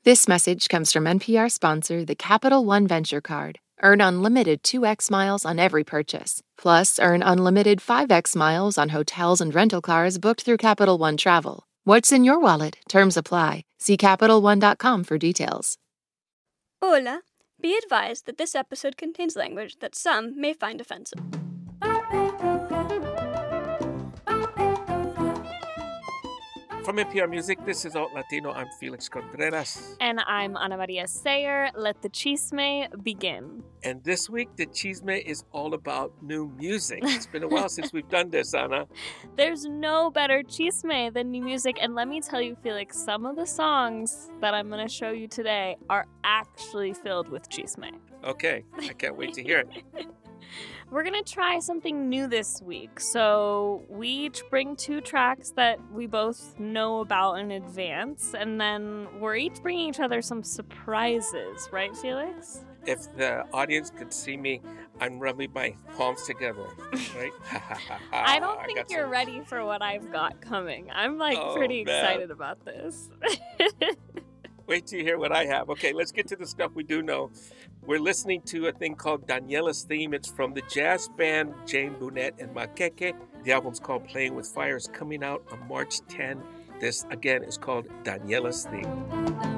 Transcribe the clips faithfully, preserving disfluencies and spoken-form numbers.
This message comes from N P R sponsor, the Capital One Venture Card. Earn unlimited two x miles on every purchase. Plus, earn unlimited five x miles on hotels and rental cars booked through Capital One Travel. What's in your wallet? Terms apply. See Capital One dot com for details. Hola. Be advised that this episode contains language that some may find offensive. From N P R Music, this is Alt Latino. I'm Felix Contreras. And I'm Ana Maria Sayer. Let the chisme begin. And this week, the chisme is all about new music. It's been a while since we've done this, Ana. There's no better chisme than new music. And let me tell you, Felix, some of the songs that I'm going to show you today are actually filled with chisme. Okay, I can't wait to hear it. We're going to try something new this week. So we each bring two tracks that we both know about in advance, and then we're each bringing each other some surprises, right, Felix? If the audience could see me, I'm rubbing my palms together, right? I don't think I you're some... ready for what I've got coming. I'm like oh, pretty man. excited about this. Wait till you hear what I have. Okay, let's get to the stuff we do know. We're listening to a thing called Daniela's Theme. It's from the jazz band Jane Bunnett and Maqueque. The album's called Playing with Fire. It's coming out on March tenth. This, again, is called Daniela's Theme.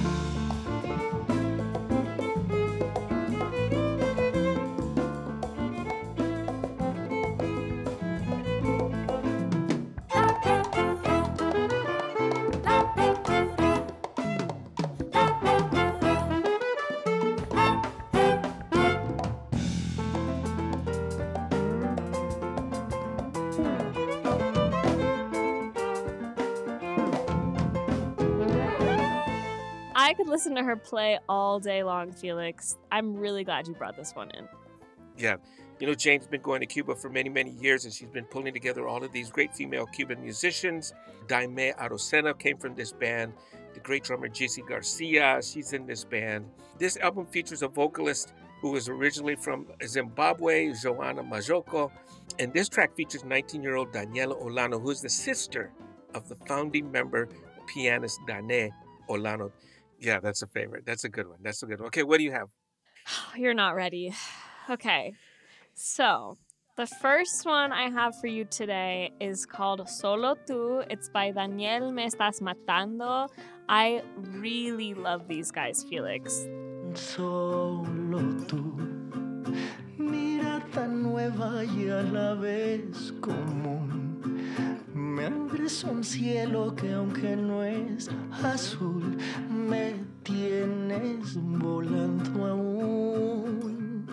I could listen to her play all day long, Felix. I'm really glad you brought this one in. Yeah. You know, Jane's been going to Cuba for many, many years, and she's been pulling together all of these great female Cuban musicians. Daimé Arocena came from this band. The great drummer Jessy Garcia, she's in this band. This album features a vocalist who was originally from Zimbabwe, Joana Majoko. And this track features nineteen-year-old Daniela Olano, who is the sister of the founding member, pianist Dane Olano. Yeah, that's a favorite. That's a good one. That's a good one. Okay, what do you have? You're not ready. Okay, so the first one I have for you today is called Solo Tú. It's by Daniel Me Estás Matando. I really love these guys, Felix. Solo tú, mira tan nueva y a la vez común. Me abres un cielo que aunque no es azul, me tienes volando aún.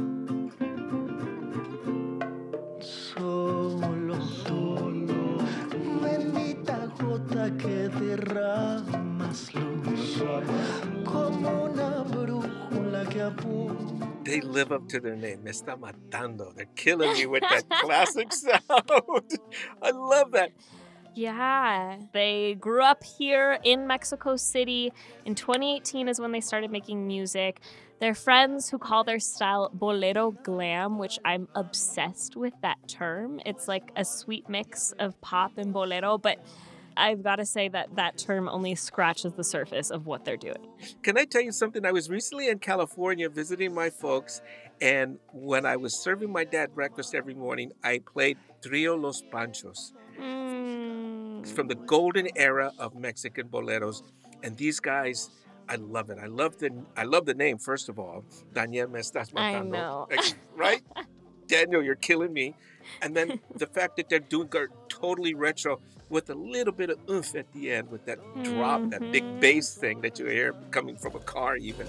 Solo tú, bendita gota que derramas luz, como una brújula que apunta. They live up to their name. Me está matando. They're killing me with that classic sound. I love that. Yeah, they grew up here in Mexico City. In twenty eighteen is when they started making music. They're friends who call their style bolero glam, which I'm obsessed with that term. It's like a sweet mix of pop and bolero, but I've got to say that that term only scratches the surface of what they're doing. Can I tell you something? I was recently in California visiting my folks, and when I was serving my dad breakfast every morning, I played Trio Los Panchos. Mm. It's from the golden era of Mexican boleros, and these guys, I love it. I love the I love the name, first of all. Daniel Me Estás Matando. I know. Right? Daniel, you're killing me. And then the fact that they're doing are totally retro with a little bit of oomph at the end with that drop, mm-hmm. that big bass thing that you hear coming from a car even.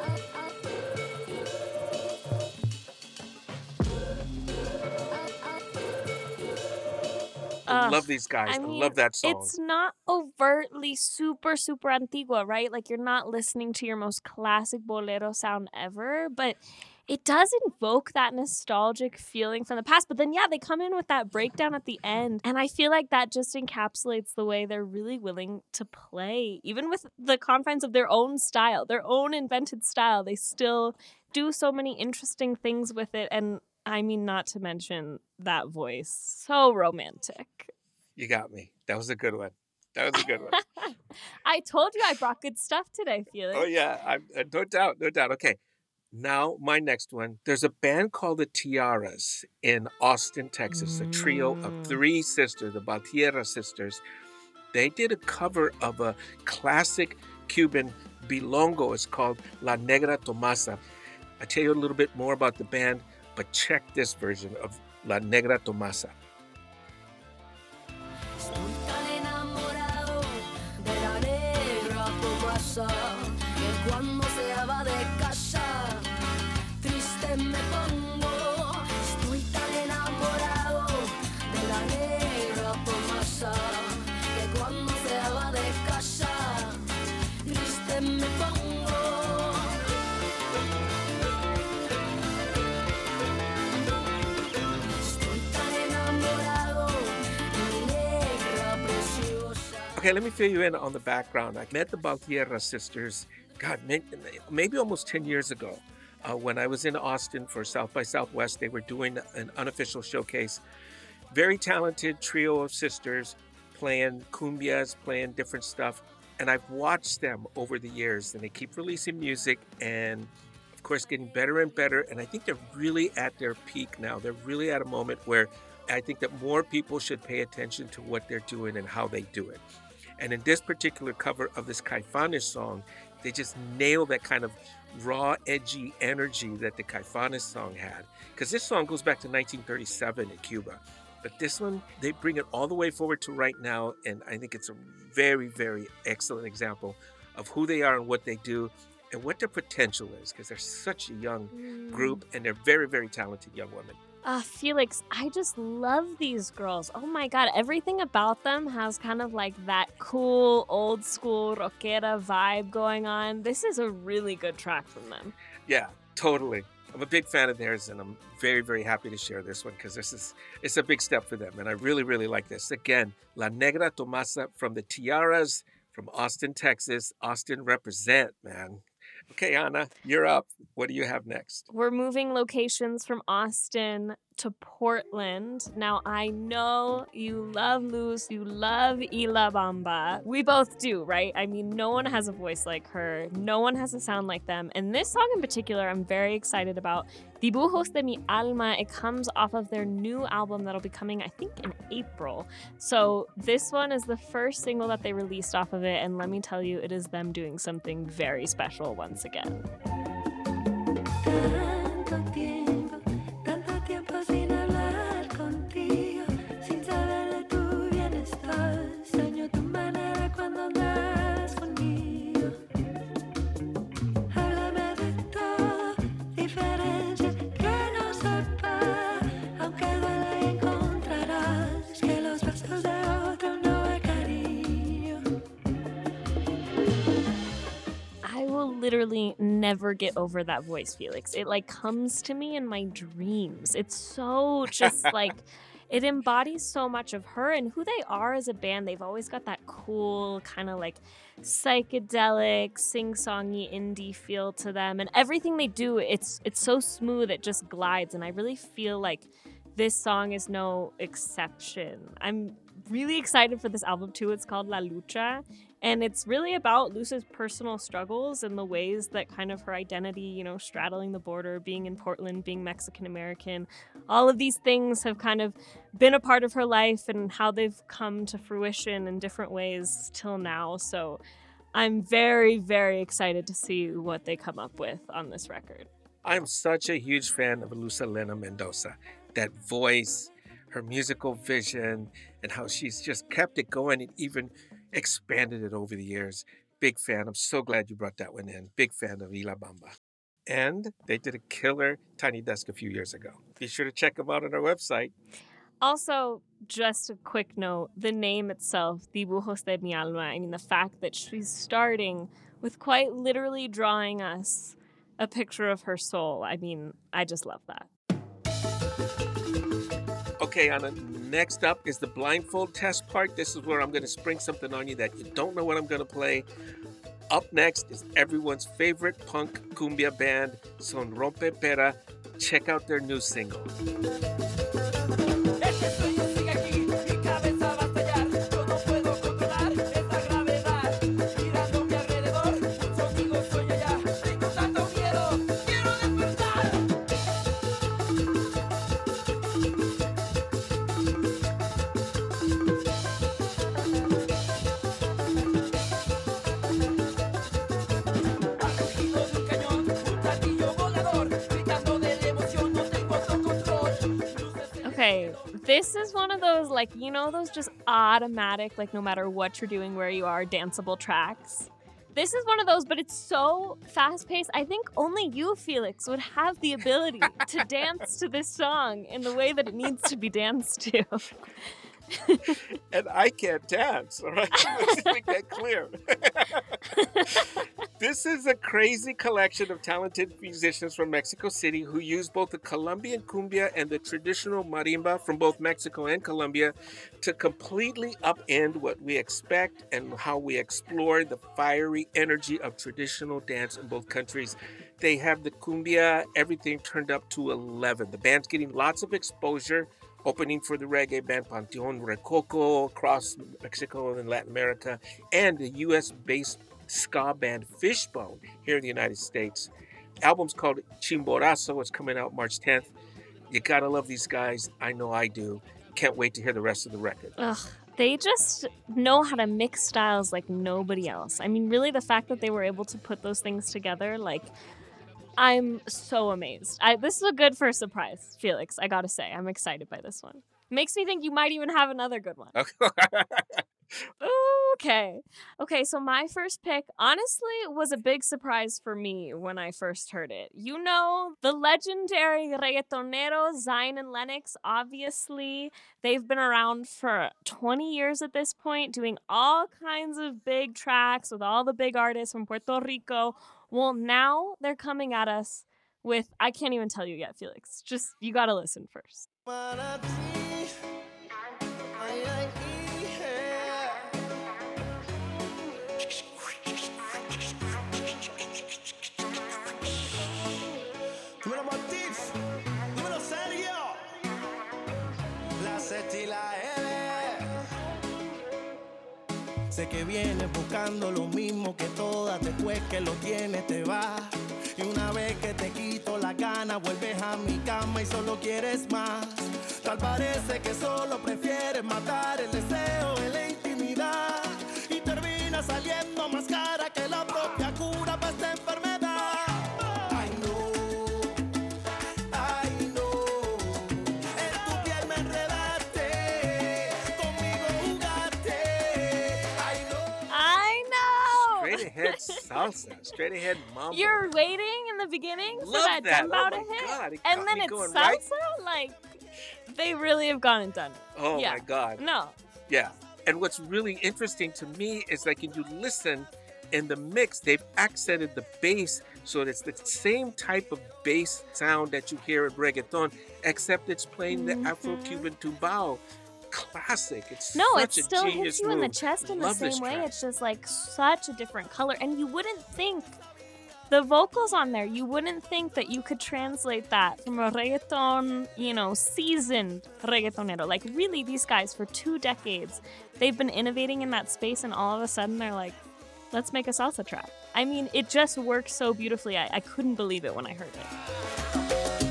I love these guys. I, I mean, love that song. It's not overtly super, super antigua, right? Like you're not listening to your most classic bolero sound ever, but it does invoke that nostalgic feeling from the past. But then, yeah, they come in with that breakdown at the end. And I feel like that just encapsulates the way they're really willing to play. Even with the confines of their own style, their own invented style, they still do so many interesting things with it. And I mean, not to mention that voice. So romantic. You got me. That was a good one. That was a good one. I told you I brought good stuff today, Felix. Oh, yeah. I'm, uh, no doubt. No doubt. Okay. Now, my next one. There's a band called the Tiaras in Austin, Texas, a trio of Mm. three sisters, the Valtierra sisters. They did a cover of a classic Cuban bilongo. It's called La Negra Tomasa. I'll tell you a little bit more about the band, but check this version of La Negra Tomasa. Estoy tan enamorado de la negra Tomasa que cuando se va de casa triste me pongo. Estoy tan enamorado de la negra Tomasa que cuando se va de casa triste me pongo. Estoy tan enamorado de mi negra preciosa. Okay, let me fill you in on the background. I met the Valtierra sisters, God, may- maybe almost ten years ago. Uh, when I was in Austin for South by Southwest, they were doing an unofficial showcase. Very talented trio of sisters playing cumbias, playing different stuff. And I've watched them over the years, and they keep releasing music and, of course, getting better and better. And I think they're really at their peak now. They're really at a moment where I think that more people should pay attention to what they're doing and how they do it. And in this particular cover of this Caifanes song, they just nail that kind of raw, edgy energy that the Caifanes song had. Because this song goes back to nineteen thirty-seven in Cuba. But this one, they bring it all the way forward to right now. And I think it's a very, very excellent example of who they are and what they do and what their potential is. Because they're such a young group and they're very, very talented young women. Ah, Felix, I just love these girls. Oh my God, everything about them has kind of like that cool, old school rockera vibe going on. This is a really good track from them. Yeah, totally. I'm a big fan of theirs, and I'm very, very happy to share this one because this is it's a big step for them, and I really, really like this. Again, La Negra Tomasa from the Tiaras from Austin, Texas. Austin represent, man. Okay, Anna, you're up. What do you have next? We're moving locations from Austin to Portland. Now, I know you love Luz, you love Ila Bamba. We both do, right? I mean, no one has a voice like her. No one has a sound like them. And this song in particular, I'm very excited about. Dibujos de mi alma. It comes off of their new album that'll be coming, I think, in April. So this one is the first single that they released off of it. And let me tell you, it is them doing something very special once again. Tanto tiempo, tanto tiempo sin hablar contigo, sin saber de tu bienestar. Sueño tu manera cuando andas conmigo. Háblame de todo, diferencias que no sepa. Aunque duela encontrarás que los besos de otro no hay cariño. I will literally never get over that voice, Felix. It like comes to me in my dreams. It's so just like it embodies so much of her and who they are as a band. They've always got that cool kind of like psychedelic, sing-songy indie feel to them, and everything they do, it's it's so smooth, it just glides, and I really feel like this song is no exception. I'm really excited for this album too. It's called La Lucha. And it's really about Luz's personal struggles and the ways that kind of her identity, you know, straddling the border, being in Portland, being Mexican-American, all of these things have kind of been a part of her life and how they've come to fruition in different ways till now. So I'm very, very excited to see what they come up with on this record. I'm such a huge fan of Luz Helena Mendoza. That voice, her musical vision, and how she's just kept it going and even expanded it over the years. Big fan. I'm so glad you brought that one in. Big fan of Ila Bamba. And they did a killer Tiny Desk a few years ago. Be sure to check them out on our website. Also, just a quick note, the name itself, Dibujos de mi alma, I mean, the fact that she's starting with quite literally drawing us a picture of her soul. I mean, I just love that. Okay, Anna, next up is the blindfold test part. This is where I'm going to spring something on you that you don't know what I'm going to play. Up next is everyone's favorite punk cumbia band, Son Rompe Pera. Check out their new single. Este sueño sigue aquí, mi cabeza va a estallar. Yo no puedo controlar Okay, this is one of those, like, you know, those just automatic, like, no matter what you're doing, where you are, danceable tracks. This is one of those, but it's so fast-paced. I think only you, Felix, would have the ability to dance to this song in the way that it needs to be danced to. And I can't dance, all right? Let's make that clear. This is a crazy collection of talented musicians from Mexico City who use both the Colombian cumbia and the traditional marimba from both Mexico and Colombia to completely upend what we expect and how we explore the fiery energy of traditional dance in both countries. They have the cumbia, everything turned up to eleven. The band's getting lots of exposure, opening for the reggae band Panteon Rococó across Mexico and Latin America, and the U S-based ska band Fishbone here in the United States. The album's called Chimborazo. It's coming out March tenth. You gotta love these guys. I know I do. Can't wait to hear the rest of the record. Ugh, they just know how to mix styles like nobody else. I mean, really, the fact that they were able to put those things together, like, I'm so amazed. I, this is a good first surprise, Felix, I gotta say. I'm excited by this one. Makes me think you might even have another good one. Okay. Okay, so my first pick, honestly, was a big surprise for me when I first heard it. You know, the legendary reggaetonero Zion and Lennox, obviously, they've been around for twenty years at this point, doing all kinds of big tracks with all the big artists from Puerto Rico. Well, now they're coming at us with, I can't even tell you yet, Felix. Just, you gotta listen first. Sé que vienes buscando lo mismo que todas, después que lo tienes te vas. Y una vez que te quito la gana, vuelves a mi cama y solo quieres más. Tal parece que solo prefieres matar el deseo en la intimidad. Y termina saliendo más cara que la propia cura para esta enfermedad. Ay no, ay no, en tu piel me enredaste, conmigo jugaste. Ay no. I know! Straight ahead salsa, straight ahead mambo. You're waiting in the beginning for Love that, that. dembow Oh to my hit, God, it and got then me it's going salsa? right. Like, they really have gone and done it. Oh Yeah. my God. No. Yeah. And what's really interesting to me is like if you listen in the mix, they've accented the bass so that it's the same type of bass sound that you hear in reggaeton, except it's playing the Mhm. Afro-Cuban tumbao. Classic. It's No, it such a still hits genius you in the move. chest in Love the this same way. track. It's just like such a different color. And you wouldn't think, the vocals on there, you wouldn't think that you could translate that from a reggaeton, you know, seasoned reggaetonero. Like, really, these guys, for two decades, they've been innovating in that space, and all of a sudden they're like, let's make a salsa track. I mean, it just works so beautifully. I, I couldn't believe it when I heard it.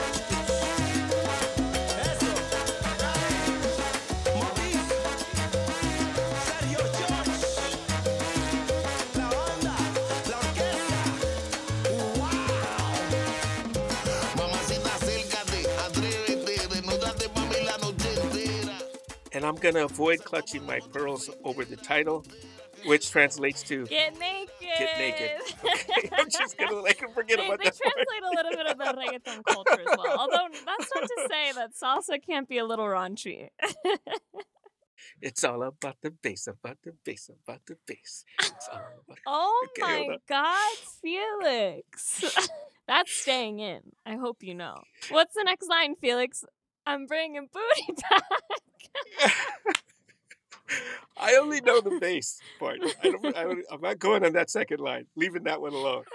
And I'm going to avoid clutching my pearls over the title, which translates to Get naked. Get Naked. Okay, I'm just going to like forget They, about they that part. translate a little bit of the reggaeton culture as well. Although that's not to say that salsa can't be a little raunchy. It's all about the bass, about the bass, about the bass. It's all about... Oh Okay, hold my on. God, Felix. That's staying in. I hope you know. What's the next line, Felix? I'm bringing booty back. I only know the bass part. I don't, I don't, I'm not going on that second line. Leaving that one alone.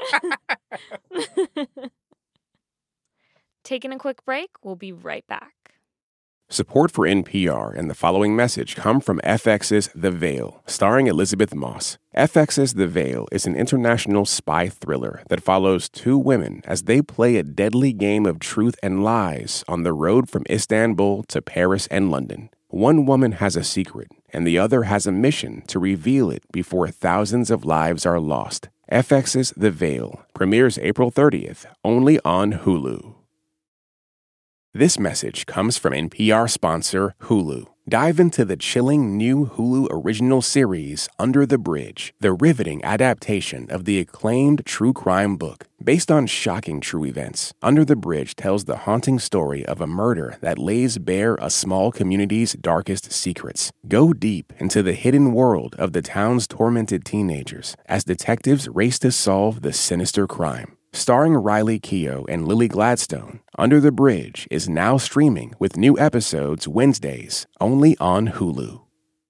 Taking a quick break. We'll be right back. Support for N P R and the following message come from F X's The Veil, starring Elizabeth Moss. F X's The Veil is an international spy thriller that follows two women as they play a deadly game of truth and lies on the road from Istanbul to Paris and London. One woman has a secret, and the other has a mission to reveal it before thousands of lives are lost. F X's The Veil premieres April thirtieth, only on Hulu. This message comes from N P R sponsor Hulu. Dive into the chilling new Hulu original series, Under the Bridge, the riveting adaptation of the acclaimed true crime book. Based on shocking true events, Under the Bridge tells the haunting story of a murder that lays bare a small community's darkest secrets. Go deep into the hidden world of the town's tormented teenagers as detectives race to solve the sinister crime. Starring Riley Keough and Lily Gladstone, Under the Bridge is now streaming with new episodes Wednesdays, only on Hulu.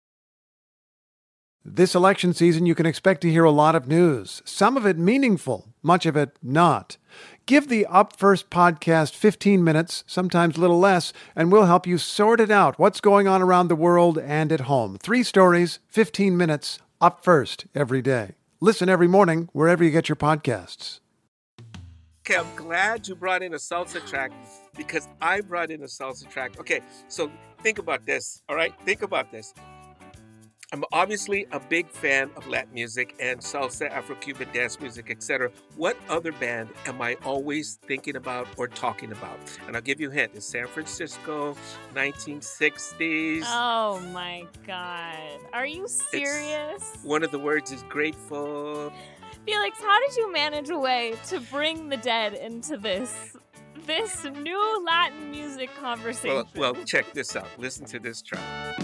This election season, you can expect to hear a lot of news, some of it meaningful, much of it not. Give the Up First podcast fifteen minutes, sometimes a little less, and we'll help you sort it out, what's going on around the world and at home. Three stories, fifteen minutes, Up First every day. Listen every morning wherever you get your podcasts. Okay, I'm glad you brought in a salsa track because I brought in a salsa track. Okay, so think about this, all right? Think about this. I'm obviously a big fan of Latin music and salsa, Afro-Cuban dance music, et cetera. What other band am I always thinking about or talking about? And I'll give you a hint. It's San Francisco, nineteen sixties. Oh my God. Are you serious? It's, one of the words is grateful. Felix, how did you manage a way to bring the dead into this this new Latin music conversation? Well, well, check this out. Listen to this track.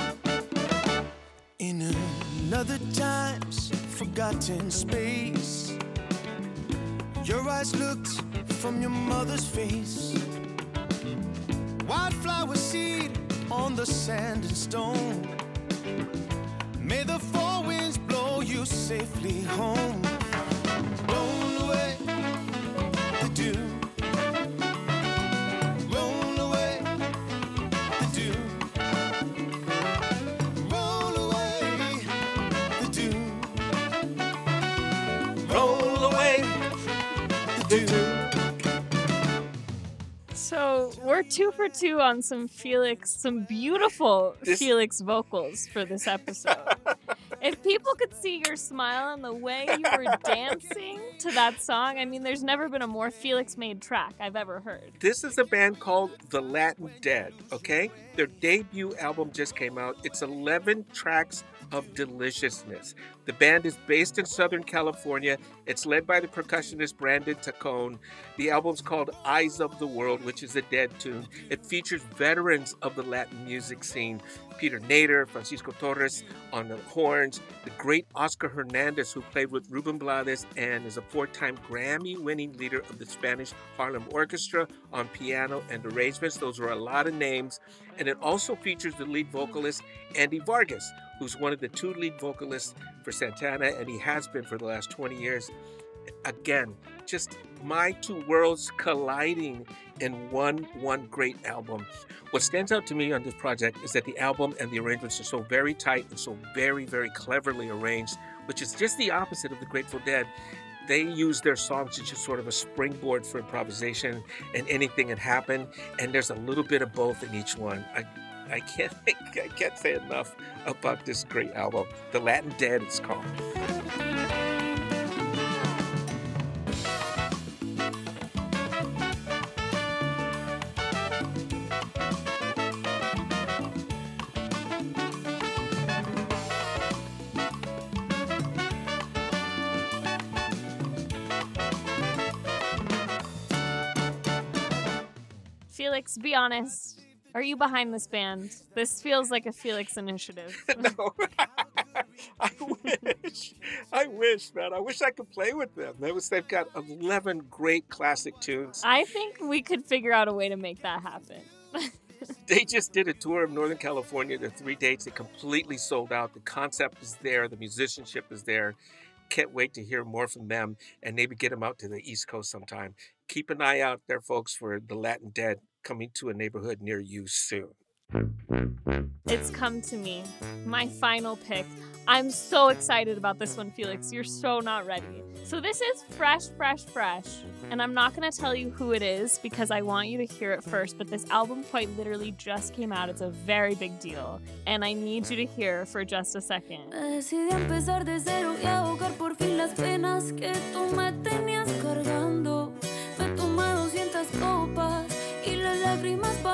In another time's forgotten space, your eyes looked from your mother's face. Wildflower seed on the sand and stone. May the four winds blow you safely home. Blown away the dew. Blown away the dew. Roll away the dew. Roll away the dew. So we're two for two on some Felix, some beautiful This- Felix vocals for this episode. If people could see your smile and the way you were dancing to that song, I mean, there's never been a more Felix-made track I've ever heard. This is a band called The Latin Dead, okay? Their debut album just came out. It's eleven tracks of deliciousness. The band is based in Southern California. It's led by the percussionist Brandon Tacone. The album's called Eyes of the World, which is a Dead tune. It features veterans of the Latin music scene. Peter Nader, Francisco Torres on the horns, the great Oscar Hernandez, who played with Ruben Blades and is a four-time Grammy-winning leader of the Spanish Harlem Orchestra on piano and arrangements. Those are a lot of names. And it also features the lead vocalist, Andy Vargas, who's one of the two lead vocalists for Santana, and he has been for the last twenty years. Again, just my two worlds colliding in one one great album. What stands out to me on this project is that the album and the arrangements are so very tight and so very, very cleverly arranged, which is just the opposite of the Grateful Dead. They use their songs as just sort of a springboard for improvisation and anything can happen, and there's a little bit of both in each one. I I can't I can't say enough about this great album. The Latin Dead it's called. Felix, be honest. Are you behind this band? This feels like a Felix initiative. No. I wish. I wish, man. I wish I could play with them. They was, they've got eleven great classic tunes. I think we could figure out a way to make that happen. They just did a tour of Northern California. There are three dates. It completely sold out. The concept is there. The musicianship is there. Can't wait to hear more from them and maybe get them out to the East Coast sometime. Keep an eye out there, folks, for The Latin Dead coming to a neighborhood near you soon. It's come to me. My final pick. I'm so excited about this one, Felix. You're so not ready. So this is fresh, fresh, fresh. And I'm not going to tell you who it is because I want you to hear it first. But this album quite literally just came out. It's a very big deal. And I need you to hear for just a second. Decidí empezar de cero y ahogar por fin las penas que tú me tenías cargando. Me tomé doscientas copas y las lágrimas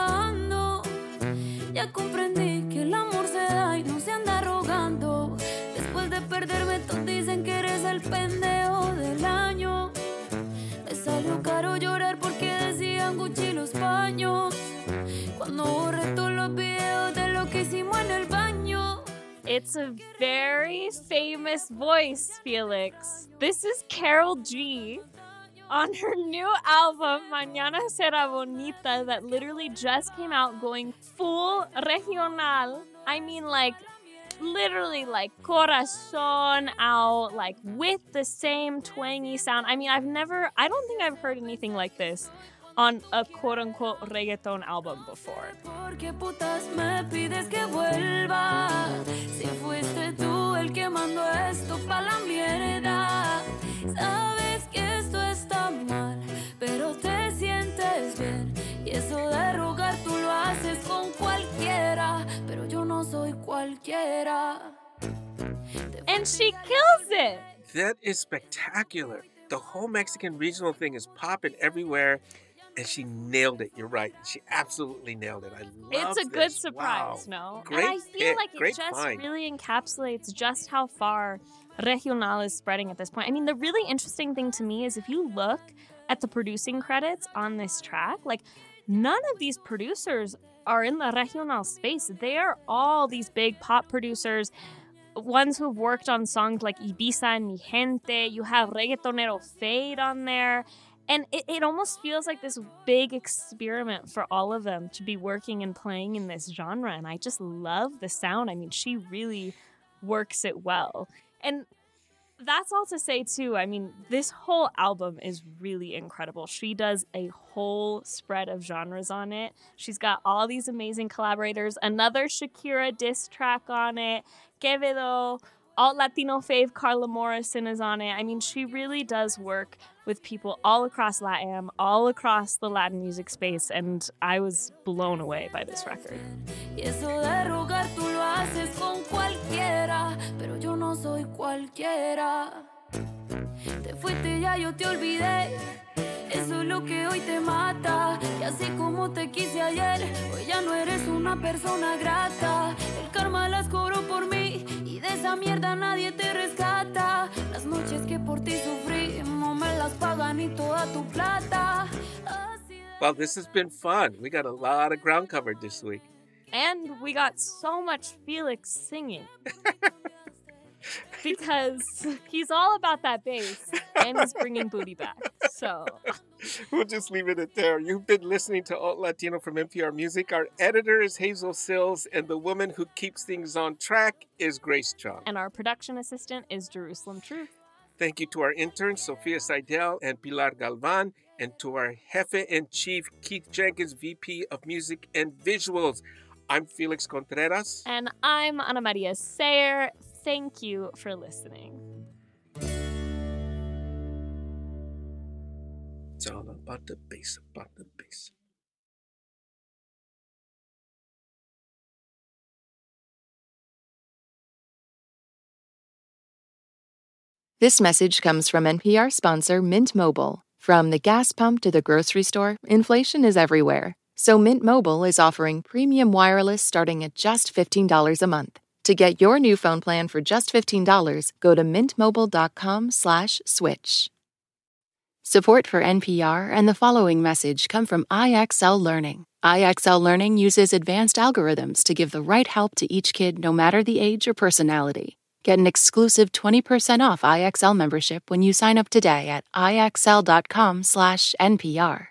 comprendí que el amor se da y no se anda rogando. Después de perderme, todos dicen que eres el pendejo del año. Me salió caro llorar porque decían Gucci los paños. Cuando borré todos los videos de lo que hicimos en el baño. It's a very famous voice, Felix. This is Karol G on her new album, Mañana Será Bonita, that literally just came out, going full regional. I mean, like, literally, like, corazón out, like, with the same twangy sound. I mean, I've never, I don't think I've heard anything like this on a quote-unquote reggaeton album before. Porque putas me pides que vuelva. Si fuiste tú el que mandó esto pa' la mierda. Sabes que esto está mal, pero te sientes bien. Y eso de rogar tú lo haces con cualquiera, pero yo no soy cualquiera. And she kills it! That is spectacular. The whole Mexican regional thing is popping everywhere. And she nailed it. You're right. She absolutely nailed it. I love It's a this. good surprise, Wow. no? Great and I feel pick. like it Great just find. really encapsulates just how far regional is spreading at this point. I mean, the really interesting thing to me is if you look at the producing credits on this track, like, none of these producers are in the regional space. They are all these big pop producers, ones who've worked on songs like Ibiza and Mi Gente. You have Reggaetonero Fade on there. And it, it almost feels like this big experiment for all of them to be working and playing in this genre. And I just love the sound. I mean, she really works it well. And that's all to say, too. I mean, this whole album is really incredible. She does a whole spread of genres on it. She's got all these amazing collaborators. Another Shakira diss track on it. Quevedo. Alt Latino fave Carla Morrison is on it. I mean, she really does work with people all across LatAm, all across the Latin music space, and I was blown away by this record. Y eso de rogar tú lo haces con cualquiera, pero yo no soy cualquiera. Te fuiste y ya yo te olvidé. Eso es lo que hoy te mata. Y así como te quise ayer, hoy ya no eres una persona grata. El karma las cobró por mí y de esa mierda nadie te rescata. Las noches que por ti sufrí no me las pagan ni toda tu plata. Well, this has been fun. We got a lot of ground covered this week. And we got so much Felix singing. Because he's all about that bass and he's bringing booty back. So we'll just leave it at there. You've been listening to Alt Latino from N P R Music. Our editor is Hazel Sills, and the woman who keeps things on track is Grace Chung. And our production assistant is Jerusalem Truth. Thank you to our interns, Sofia Seidel and Pilar Galvan, and to our Jefe-in-Chief, Keith Jenkins, V P of Music and Visuals. I'm Felix Contreras. And I'm Ana Maria Sayer. Thank you for listening. It's all about the bass, about the bass. This message comes from N P R sponsor Mint Mobile. From the gas pump to the grocery store, inflation is everywhere. So Mint Mobile is offering premium wireless starting at just fifteen dollars a month. To get your new phone plan for just fifteen dollars, go to mintmobile.com slash switch. Support for N P R and the following message come from I X L Learning. I X L Learning uses advanced algorithms to give the right help to each kid no matter the age or personality. Get an exclusive twenty percent off I X L membership when you sign up today at ixl.com slash NPR.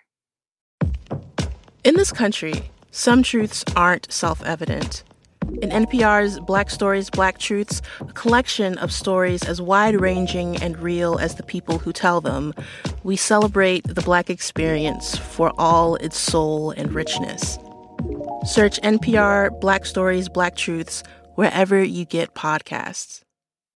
In this country, some truths aren't self-evident. In N P R's Black Stories, Black Truths, a collection of stories as wide-ranging and real as the people who tell them, we celebrate the Black experience for all its soul and richness. Search N P R Black Stories, Black Truths wherever you get podcasts.